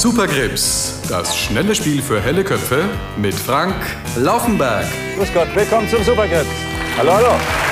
Supergrips, das schnelle Spiel für helle Köpfe mit Frank Laufenberg. Grüß Gott, willkommen zum Supergrips. Hallo, hallo.